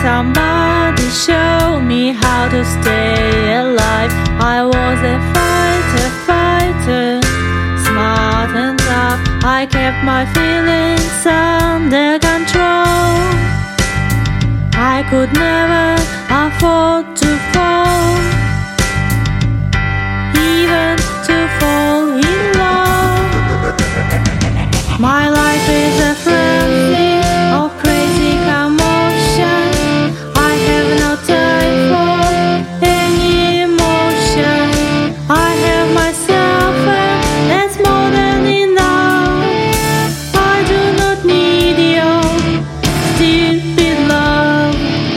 Somebody show me how to stay alive. I was a fighter, smart and tough. I kept my feelings under control. I could never afford to fall, even to fall in love. My life is a frenzy of crazy commotion. I have no time for any emotion. I have myself and that's more than enough. I do not need your stupid love.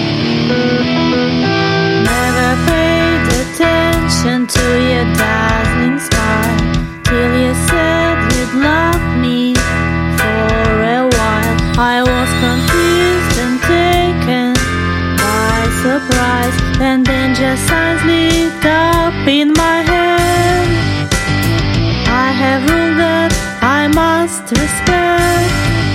Never paid attention to your dazzling smile till you said you'd love me for a while. I was confused and taken by surprise, and danger signs lit up in my head. I have ruled that I must respect.